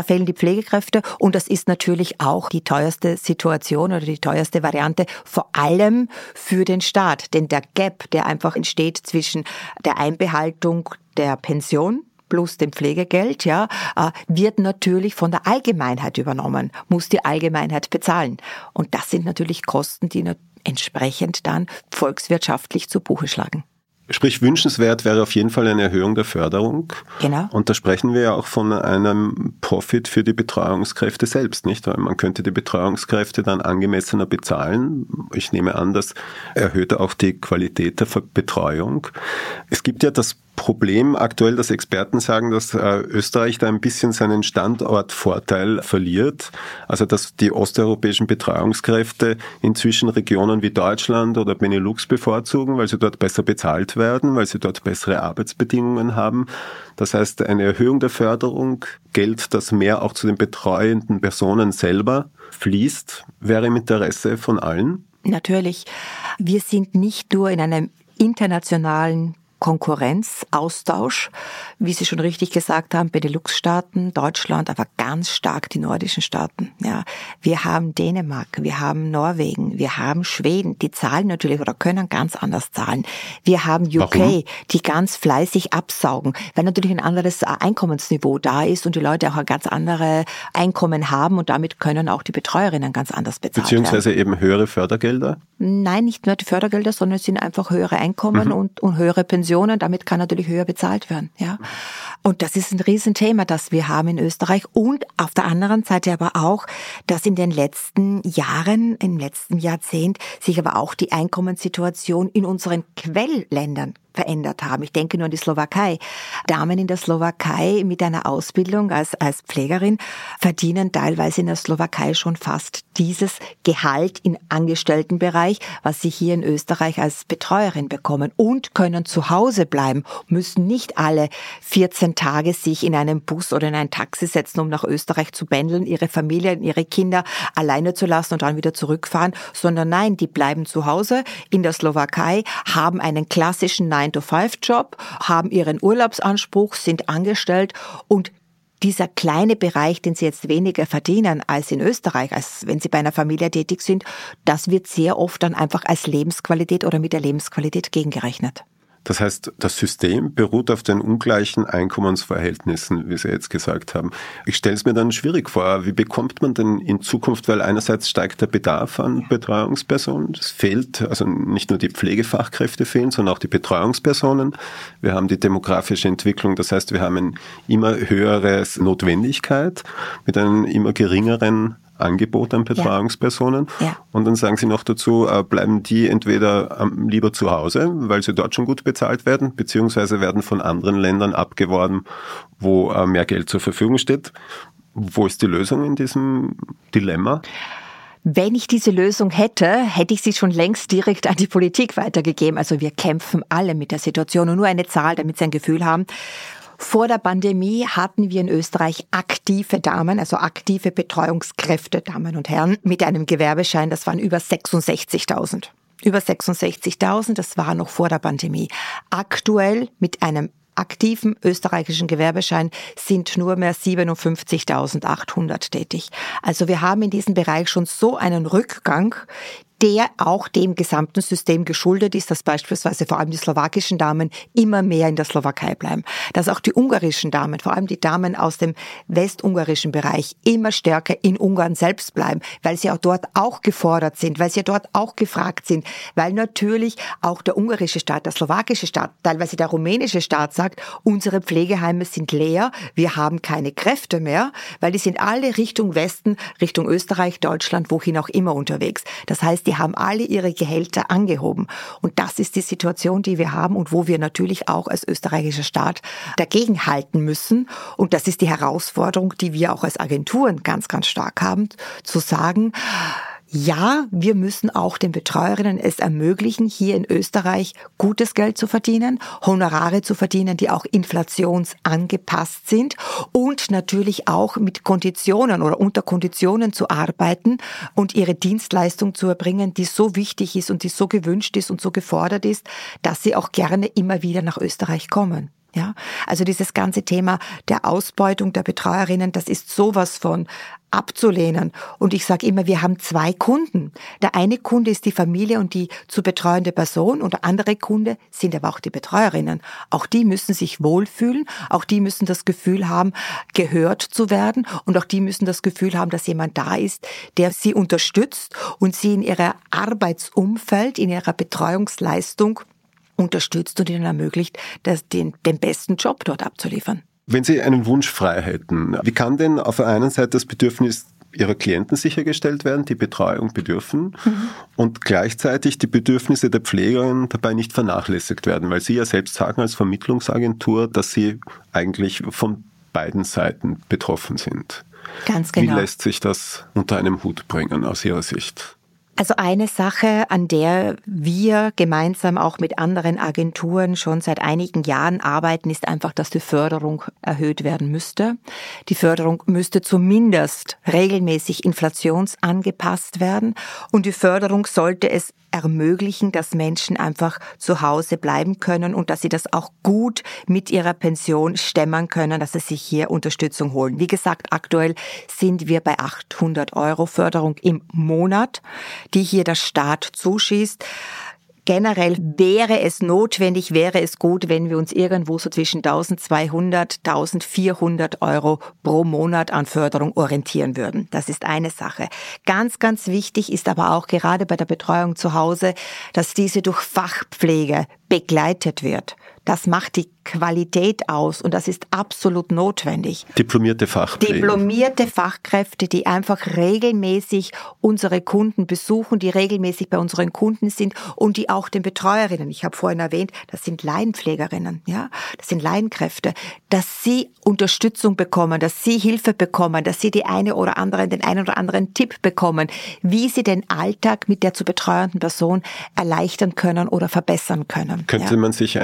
das ist natürlich auch die teuerste Situation oder die teuerste Variante, vor allem für den Staat. Denn der Gap, der einfach entsteht zwischen der Einbehaltung der Pension plus dem Pflegegeld, wird natürlich von der Allgemeinheit übernommen, muss die Allgemeinheit bezahlen. Und das sind natürlich Kosten, die entsprechend dann volkswirtschaftlich zu Buche schlagen.
Sprich, wünschenswert wäre auf jeden Fall eine Erhöhung der Förderung.
Genau.
Und da sprechen wir ja auch von einem Profit für die Betreuungskräfte selbst, nicht? Weil man könnte die Betreuungskräfte dann angemessener bezahlen. Ich nehme an, das erhöht auch die Qualität der Betreuung. Es gibt ja das Problem aktuell, dass Experten sagen, dass Österreich da ein bisschen seinen Standortvorteil verliert. Also dass die osteuropäischen Betreuungskräfte inzwischen Regionen wie Deutschland oder Benelux bevorzugen, weil sie dort besser bezahlt werden, weil sie dort bessere Arbeitsbedingungen haben. Das heißt, eine Erhöhung der Förderung, Geld, das mehr auch zu den betreuenden Personen selber fließt, wäre im Interesse von allen.
Natürlich. Wir sind nicht nur in einem internationalen Konkurrenz, Austausch, wie Sie schon richtig gesagt haben, Benelux-Staaten, Deutschland, aber ganz stark die nordischen Staaten. Ja, wir haben Dänemark, wir haben Norwegen, wir haben Schweden, die zahlen natürlich oder können ganz anders zahlen. Wir haben UK,
Warum?
Die ganz fleißig absaugen, weil natürlich ein anderes Einkommensniveau da ist und die Leute auch ein ganz andere Einkommen haben und damit können auch die Betreuerinnen ganz anders bezahlt werden.
Beziehungsweise eben höhere Fördergelder?
Nein, nicht nur die Fördergelder, sondern es sind einfach höhere Einkommen und höhere Pensionen. Damit kann natürlich höher bezahlt werden. Ja. Und das ist ein Riesenthema, das wir haben in Österreich. Und auf der anderen Seite aber auch, dass in den letzten Jahren, im letzten Jahrzehnt, sich aber auch die Einkommenssituation in unseren Quellländern verändert haben. Ich denke nur an die Slowakei. Damen in der Slowakei mit einer Ausbildung als Pflegerin verdienen teilweise in der Slowakei schon fast dieses Gehalt im Angestelltenbereich, was sie hier in Österreich als Betreuerin bekommen und können zu Hause bleiben, müssen nicht alle 14 Tage sich in einen Bus oder in ein Taxi setzen, um nach Österreich zu pendeln, ihre Familie, ihre Kinder alleine zu lassen und dann wieder zurückfahren, sondern nein, die bleiben zu Hause in der Slowakei, haben einen klassischen 9-to-5-Job, haben ihren Urlaubsanspruch, sind angestellt und dieser kleine Bereich, den sie jetzt weniger verdienen als in Österreich, als wenn sie bei einer Familie tätig sind, das wird sehr oft dann einfach als Lebensqualität oder mit der Lebensqualität gegengerechnet.
Das heißt, das System beruht auf den ungleichen Einkommensverhältnissen, wie Sie jetzt gesagt haben. Ich stelle es mir dann schwierig vor. Wie bekommt man denn in Zukunft, weil einerseits steigt der Bedarf an Betreuungspersonen, es fehlt, also nicht nur die Pflegefachkräfte fehlen, sondern auch die Betreuungspersonen. Wir haben die demografische Entwicklung, das heißt, wir haben eine immer höhere Notwendigkeit mit einem immer geringeren Angebot an Betreuungspersonen. Ja. Und dann sagen Sie noch dazu, bleiben die entweder lieber zu Hause, weil sie dort schon gut bezahlt werden, beziehungsweise werden von anderen Ländern abgeworben, wo mehr Geld zur Verfügung steht. Wo ist die Lösung in diesem Dilemma?
Wenn ich diese Lösung hätte, hätte ich sie schon längst direkt an die Politik weitergegeben. Also wir kämpfen alle mit der Situation. Und nur eine Zahl, damit Sie ein Gefühl haben. Vor der Pandemie hatten wir in Österreich aktive Damen, also aktive Betreuungskräfte, Damen und Herren, mit einem Gewerbeschein. Das waren über 66.000. Über 66.000, das war noch vor der Pandemie. Aktuell mit einem aktiven österreichischen Gewerbeschein sind nur mehr 57.800 tätig. Also wir haben in diesem Bereich schon so einen Rückgang, der auch dem gesamten System geschuldet ist, dass beispielsweise vor allem die slowakischen Damen immer mehr in der Slowakei bleiben. Dass auch die ungarischen Damen, vor allem die Damen aus dem westungarischen Bereich, immer stärker in Ungarn selbst bleiben, weil sie auch dort auch gefordert sind, weil sie dort auch gefragt sind, weil natürlich auch der ungarische Staat, der slowakische Staat, teilweise der rumänische Staat sagt, unsere Pflegeheime sind leer, wir haben keine Kräfte mehr, weil die sind alle Richtung Westen, Richtung Österreich, Deutschland, wohin auch immer unterwegs. Das heißt, die haben alle ihre Gehälter angehoben. Und das ist die Situation, die wir haben und wo wir natürlich auch als österreichischer Staat dagegenhalten müssen. Und das ist die Herausforderung, die wir auch als Agenturen ganz, ganz stark haben, zu sagen, ja, wir müssen auch den Betreuerinnen es ermöglichen, hier in Österreich gutes Geld zu verdienen, Honorare zu verdienen, die auch inflationsangepasst sind und natürlich auch mit Konditionen oder unter Konditionen zu arbeiten und ihre Dienstleistung zu erbringen, die so wichtig ist und die so gewünscht ist und so gefordert ist, dass sie auch gerne immer wieder nach Österreich kommen. Ja, also dieses ganze Thema der Ausbeutung der Betreuerinnen, das ist sowas von abzulehnen. Und ich sage immer, wir haben zwei Kunden. Der eine Kunde ist die Familie und die zu betreuende Person und der andere Kunde sind aber auch die Betreuerinnen. Auch die müssen sich wohlfühlen, auch die müssen das Gefühl haben, gehört zu werden und auch die müssen das Gefühl haben, dass jemand da ist, der sie unterstützt und sie in ihrer Arbeitsumfeld, in ihrer Betreuungsleistung unterstützt und ihnen ermöglicht, den besten Job dort abzuliefern.
Wenn Sie einen Wunsch frei hätten, wie kann denn auf der einen Seite das Bedürfnis Ihrer Klienten sichergestellt werden, die Betreuung bedürfen und gleichzeitig die Bedürfnisse der Pflegerin dabei nicht vernachlässigt werden, weil Sie ja selbst sagen als Vermittlungsagentur, dass Sie eigentlich von beiden Seiten betroffen sind.
Ganz genau.
Wie lässt sich das unter einem Hut bringen aus Ihrer Sicht?
Also eine Sache, an der wir gemeinsam auch mit anderen Agenturen schon seit einigen Jahren arbeiten, ist einfach, dass die Förderung erhöht werden müsste. Die Förderung müsste zumindest regelmäßig inflationsangepasst werden und die Förderung sollte es ermöglichen, dass Menschen einfach zu Hause bleiben können und dass sie das auch gut mit ihrer Pension stemmen können, dass sie sich hier Unterstützung holen. Wie gesagt, aktuell sind wir bei 800 € Förderung im Monat, die hier der Staat zuschießt. Generell wäre es notwendig, wäre es gut, wenn wir uns irgendwo so zwischen 1.200, 1.400 € pro Monat an Förderung orientieren würden. Das ist eine Sache. Ganz, ganz wichtig ist aber auch gerade bei der Betreuung zu Hause, dass diese durch Fachpflege begleitet wird. Das macht die Qualität aus und das ist absolut notwendig.
Diplomierte Fachpflege.
Diplomierte Fachkräfte, die einfach regelmäßig unsere Kunden besuchen, die regelmäßig bei unseren Kunden sind und die auch den Betreuerinnen, ich habe vorhin erwähnt, das sind Laienpflegerinnen, ja, das sind Laienkräfte, dass sie Unterstützung bekommen, dass sie Hilfe bekommen, dass sie den einen oder anderen Tipp bekommen, wie sie den Alltag mit der zu betreuenden Person erleichtern können oder verbessern können.
Könnte man sich ein System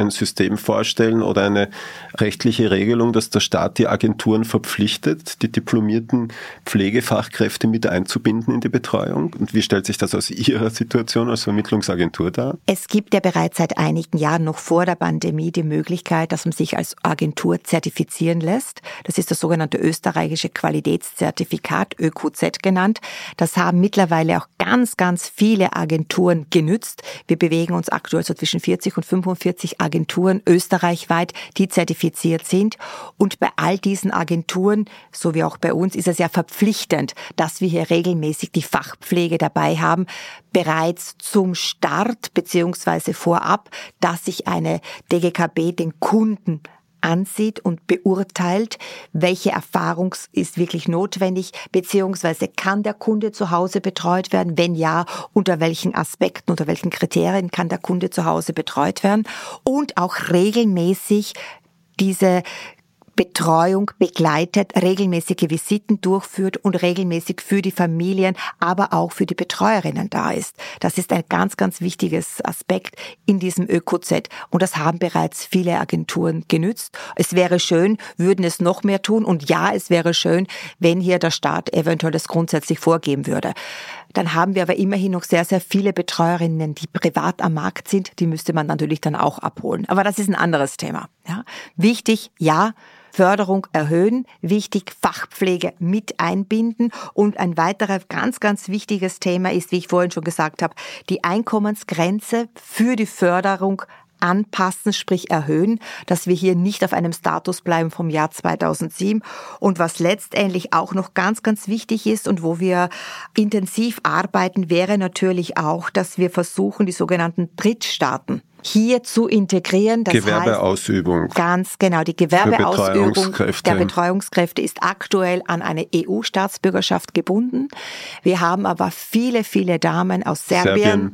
eben vorstellen oder eine rechtliche Regelung, dass der Staat die Agenturen verpflichtet, die diplomierten Pflegefachkräfte mit einzubinden in die Betreuung? Und wie stellt sich das aus Ihrer Situation als Vermittlungsagentur dar?
Es gibt ja bereits seit einigen Jahren, noch vor der Pandemie, die Möglichkeit, dass man sich als Agentur zertifizieren lässt. Das ist das sogenannte österreichische Qualitätszertifikat, ÖQZ genannt. Das haben mittlerweile auch ganz, ganz viele Agenturen genützt. Wir bewegen uns aktuell so zwischen 40 und 45 Agenturen österreichweit, die zertifiziert sind. Und bei all diesen Agenturen, so wie auch bei uns, ist es ja verpflichtend, dass wir hier regelmäßig die Fachpflege dabei haben, bereits zum Start beziehungsweise vorab, dass sich eine DGKB den Kunden ansieht und beurteilt, welche Erfahrung ist wirklich notwendig, beziehungsweise kann der Kunde zu Hause betreut werden? Wenn ja, unter welchen Aspekten, unter welchen Kriterien kann der Kunde zu Hause betreut werden? Und auch regelmäßig diese Betreuung begleitet, regelmäßige Visiten durchführt und regelmäßig für die Familien, aber auch für die Betreuerinnen da ist. Das ist ein ganz, ganz wichtiges Aspekt in diesem ÖQZ und das haben bereits viele Agenturen genützt. Es wäre schön, würden es noch mehr tun und ja, es wäre schön, wenn hier der Staat eventuell das grundsätzlich vorgeben würde. Dann haben wir aber immerhin noch sehr, sehr viele Betreuerinnen, die privat am Markt sind. Die müsste man natürlich dann auch abholen. Aber das ist ein anderes Thema. Ja. Wichtig, ja, Förderung erhöhen, wichtig, Fachpflege mit einbinden und ein weiterer ganz, ganz wichtiges Thema ist, wie ich vorhin schon gesagt habe, die Einkommensgrenze für die Förderung anpassen, sprich erhöhen, dass wir hier nicht auf einem Status bleiben vom Jahr 2007. Und was letztendlich auch noch ganz, ganz wichtig ist und wo wir intensiv arbeiten, wäre natürlich auch, dass wir versuchen, die sogenannten Drittstaaten hier zu integrieren. Das
Gewerbeausübung.
Heißt, ganz genau, die Gewerbeausübung der Betreuungskräfte ist aktuell an eine EU-Staatsbürgerschaft gebunden. Wir haben aber viele, viele Damen aus Serbien,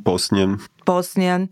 Bosnien,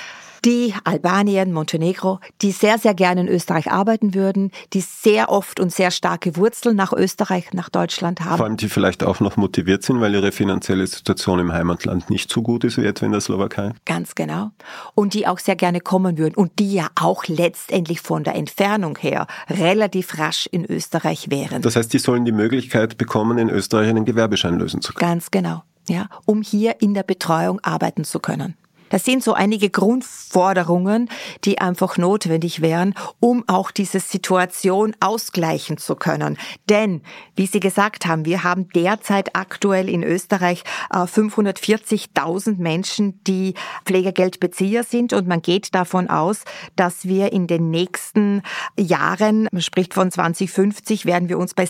die Albanien, Montenegro, die sehr, sehr gerne in Österreich arbeiten würden, die sehr oft und sehr starke Wurzeln nach Österreich, nach Deutschland haben.
Vor allem die vielleicht auch noch motiviert sind, weil ihre finanzielle Situation im Heimatland nicht so gut ist wie etwa in der Slowakei.
Ganz genau. Und die auch sehr gerne kommen würden und die ja auch letztendlich von der Entfernung her relativ rasch in Österreich wären.
Das heißt, die sollen die Möglichkeit bekommen, in Österreich einen Gewerbeschein lösen zu können.
Ganz genau, ja, um hier in der Betreuung arbeiten zu können. Das sind so einige Grundforderungen, die einfach notwendig wären, um auch diese Situation ausgleichen zu können. Denn, wie Sie gesagt haben, wir haben derzeit aktuell in Österreich 540.000 Menschen, die Pflegegeldbezieher sind und man geht davon aus, dass wir in den nächsten Jahren, man spricht von 2050, werden wir uns bei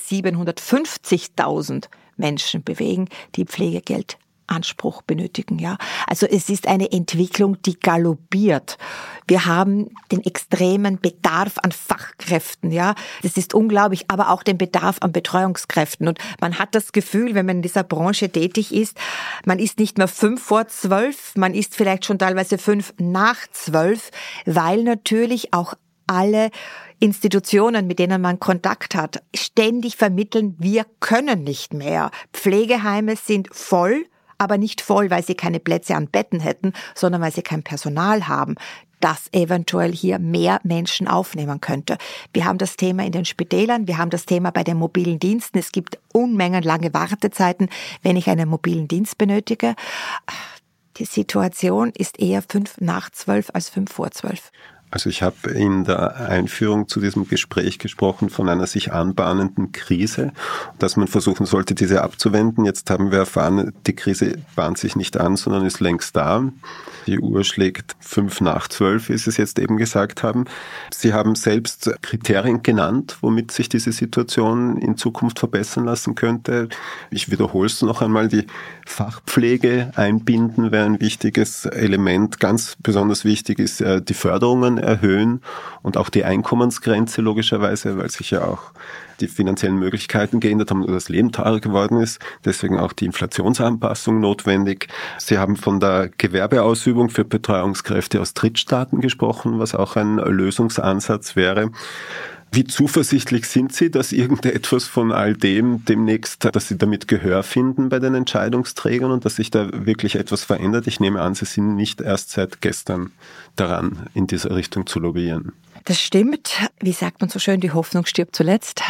750.000 Menschen bewegen, die Pflegegeld Anspruch benötigen, ja. Also es ist eine Entwicklung, die galoppiert. Wir haben den extremen Bedarf an Fachkräften, ja. Das ist unglaublich, aber auch den Bedarf an Betreuungskräften. Und man hat das Gefühl, wenn man in dieser Branche tätig ist, man ist nicht mehr 5:12, man ist vielleicht schon teilweise 5:12, weil natürlich auch alle Institutionen, mit denen man Kontakt hat, ständig vermitteln, wir können nicht mehr. Pflegeheime sind voll, aber nicht voll, weil sie keine Plätze an Betten hätten, sondern weil sie kein Personal haben, das eventuell hier mehr Menschen aufnehmen könnte. Wir haben das Thema in den Spitälern, wir haben das Thema bei den mobilen Diensten. Es gibt unmengenlange Wartezeiten, wenn ich einen mobilen Dienst benötige. Die Situation ist eher 5:12 als 5:12.
Also ich habe in der Einführung zu diesem Gespräch gesprochen von einer sich anbahnenden Krise, dass man versuchen sollte, diese abzuwenden. Jetzt haben wir erfahren, die Krise bahnt sich nicht an, sondern ist längst da. Die Uhr schlägt 5:12, wie Sie es jetzt eben gesagt haben. Sie haben selbst Kriterien genannt, womit sich diese Situation in Zukunft verbessern lassen könnte. Ich wiederhole es noch einmal, die Fachpflege einbinden wäre ein wichtiges Element. Ganz besonders wichtig ist die Förderungen erhöhen und auch die Einkommensgrenze logischerweise, weil sich ja auch die finanziellen Möglichkeiten geändert haben oder das Leben teurer geworden ist. Deswegen auch die Inflationsanpassung notwendig. Sie haben von der Gewerbeausübung für Betreuungskräfte aus Drittstaaten gesprochen, was auch ein Lösungsansatz wäre. Wie zuversichtlich sind Sie, dass irgendetwas von all dem demnächst, dass Sie damit Gehör finden bei den Entscheidungsträgern und dass sich da wirklich etwas verändert? Ich nehme an, Sie sind nicht erst seit gestern daran, in diese Richtung zu lobbyieren.
Das stimmt. Wie sagt man so schön, die Hoffnung stirbt zuletzt.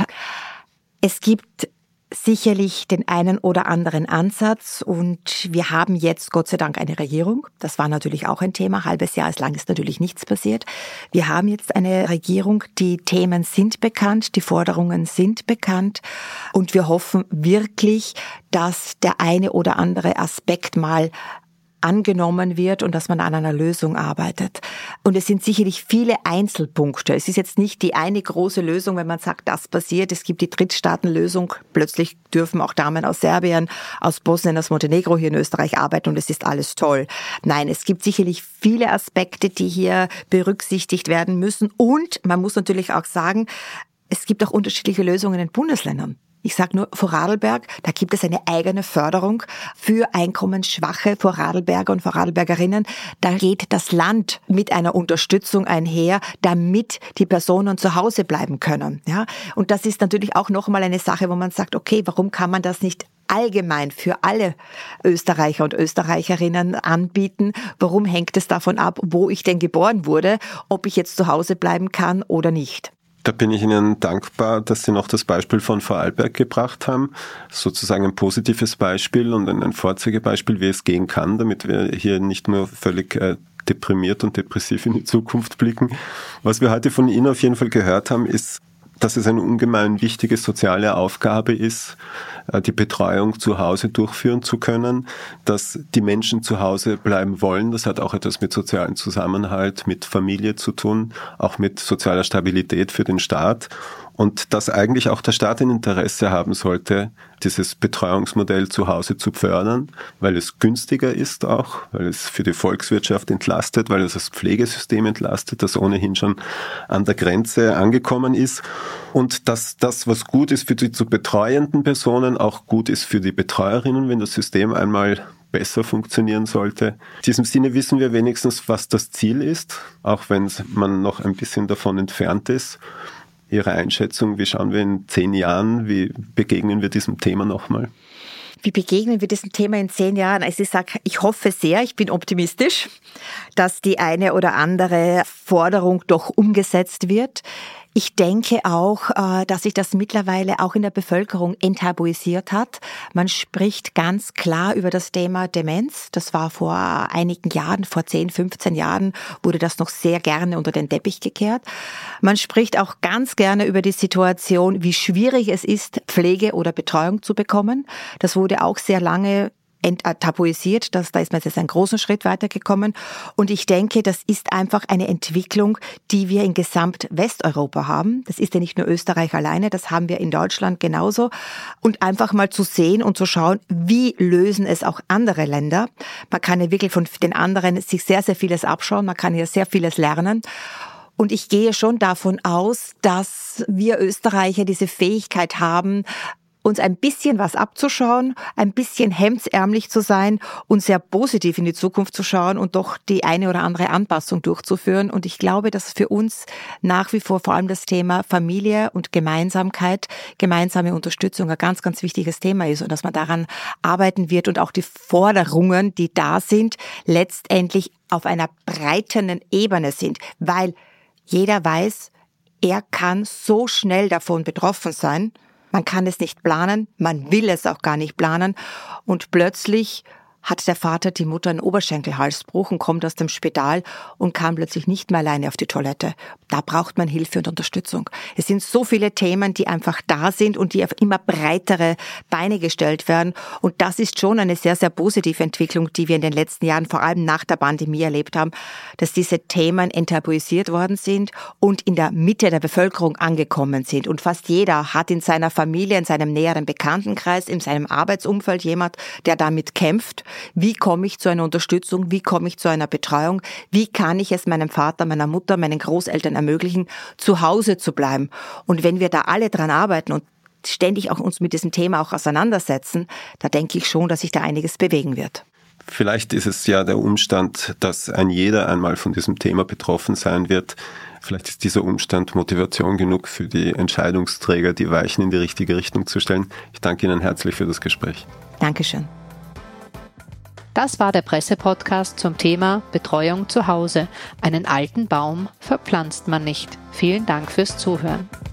Es gibt sicherlich den einen oder anderen Ansatz und wir haben jetzt Gott sei Dank eine Regierung. Das war natürlich auch ein Thema. Halbes Jahr lang ist natürlich nichts passiert. Wir haben jetzt eine Regierung, die Themen sind bekannt, die Forderungen sind bekannt und wir hoffen wirklich, dass der eine oder andere Aspekt mal angenommen wird und dass man an einer Lösung arbeitet. Und es sind sicherlich viele Einzelpunkte. Es ist jetzt nicht die eine große Lösung, wenn man sagt, das passiert. Es gibt die Drittstaatenlösung. Plötzlich dürfen auch Damen aus Serbien, aus Bosnien, aus Montenegro hier in Österreich arbeiten und es ist alles toll. Nein, es gibt sicherlich viele Aspekte, die hier berücksichtigt werden müssen. Und man muss natürlich auch sagen, es gibt auch unterschiedliche Lösungen in Bundesländern. Ich sage nur Vorarlberg, da gibt es eine eigene Förderung für einkommensschwache Vorarlberger und Vorarlbergerinnen. Da geht das Land mit einer Unterstützung einher, damit die Personen zu Hause bleiben können. Ja? Und das ist natürlich auch nochmal eine Sache, wo man sagt, okay, warum kann man das nicht allgemein für alle Österreicher und Österreicherinnen anbieten? Warum hängt es davon ab, wo ich denn geboren wurde, ob ich jetzt zu Hause bleiben kann oder nicht?
Da bin ich Ihnen dankbar, dass Sie noch das Beispiel von Vorarlberg gebracht haben. Sozusagen ein positives Beispiel und ein Vorzeigebeispiel, wie es gehen kann, damit wir hier nicht nur völlig deprimiert und depressiv in die Zukunft blicken. Was wir heute von Ihnen auf jeden Fall gehört haben, ist, dass es eine ungemein wichtige soziale Aufgabe ist, die Betreuung zu Hause durchführen zu können, dass die Menschen zu Hause bleiben wollen. Das hat auch etwas mit sozialem Zusammenhalt, mit Familie zu tun, auch mit sozialer Stabilität für den Staat. Und dass eigentlich auch der Staat ein Interesse haben sollte, dieses Betreuungsmodell zu Hause zu fördern, weil es günstiger ist auch, weil es für die Volkswirtschaft entlastet, weil es das Pflegesystem entlastet, das ohnehin schon an der Grenze angekommen ist. Und dass das, was gut ist für die zu betreuenden Personen, auch gut ist für die Betreuerinnen, wenn das System einmal besser funktionieren sollte. In diesem Sinne wissen wir wenigstens, was das Ziel ist, auch wenn man noch ein bisschen davon entfernt ist. Ihre Einschätzung, wie schauen wir in 10 Jahren, wie begegnen wir diesem Thema nochmal?
Wie begegnen wir diesem Thema in 10 Jahren? Also ich hoffe sehr, ich bin optimistisch, dass die eine oder andere Forderung doch umgesetzt wird. Ich denke auch, dass sich das mittlerweile auch in der Bevölkerung enttabuisiert hat. Man spricht ganz klar über das Thema Demenz. Das war vor einigen Jahren, vor 10, 15 Jahren, wurde das noch sehr gerne unter den Teppich gekehrt. Man spricht auch ganz gerne über die Situation, wie schwierig es ist, Pflege oder Betreuung zu bekommen. Das wurde auch sehr lange tabuisiert, da ist man jetzt einen großen Schritt weitergekommen. Und ich denke, das ist einfach eine Entwicklung, die wir in Gesamt-Westeuropa haben. Das ist ja nicht nur Österreich alleine, das haben wir in Deutschland genauso. Und einfach mal zu sehen und zu schauen, wie lösen es auch andere Länder. Man kann ja wirklich von den anderen sich sehr, sehr vieles abschauen, man kann ja sehr vieles lernen. Und ich gehe schon davon aus, dass wir Österreicher diese Fähigkeit haben, uns ein bisschen was abzuschauen, ein bisschen hemdsärmlich zu sein und sehr positiv in die Zukunft zu schauen und doch die eine oder andere Anpassung durchzuführen. Und ich glaube, dass für uns nach wie vor allem das Thema Familie und Gemeinsamkeit, gemeinsame Unterstützung ein ganz, ganz wichtiges Thema ist und dass man daran arbeiten wird und auch die Forderungen, die da sind, letztendlich auf einer breiteren Ebene sind, weil jeder weiß, er kann so schnell davon betroffen sein. Man kann es nicht planen, man will es auch gar nicht planen und plötzlich hat der Vater die Mutter einen Oberschenkelhalsbruch und kommt aus dem Spital und kann plötzlich nicht mehr alleine auf die Toilette. Da braucht man Hilfe und Unterstützung. Es sind so viele Themen, die einfach da sind und die auf immer breitere Beine gestellt werden. Und das ist schon eine sehr, sehr positive Entwicklung, die wir in den letzten Jahren, vor allem nach der Pandemie, erlebt haben, dass diese Themen enttabuisiert worden sind und in der Mitte der Bevölkerung angekommen sind. Und fast jeder hat in seiner Familie, in seinem näheren Bekanntenkreis, in seinem Arbeitsumfeld jemand, der damit kämpft. Wie komme ich zu einer Unterstützung? Wie komme ich zu einer Betreuung? Wie kann ich es meinem Vater, meiner Mutter, meinen Großeltern ermöglichen, zu Hause zu bleiben? Und wenn wir da alle dran arbeiten und ständig auch uns mit diesem Thema auch auseinandersetzen, da denke ich schon, dass sich da einiges bewegen wird.
Vielleicht ist es ja der Umstand, dass ein jeder einmal von diesem Thema betroffen sein wird, Vielleicht ist dieser Umstand Motivation genug für die Entscheidungsträger, die Weichen in die richtige Richtung zu stellen. Ich danke Ihnen herzlich für das Gespräch.
Dankeschön.
Das war der Pressepodcast zum Thema Betreuung zu Hause. Einen alten Baum verpflanzt man nicht. Vielen Dank fürs Zuhören.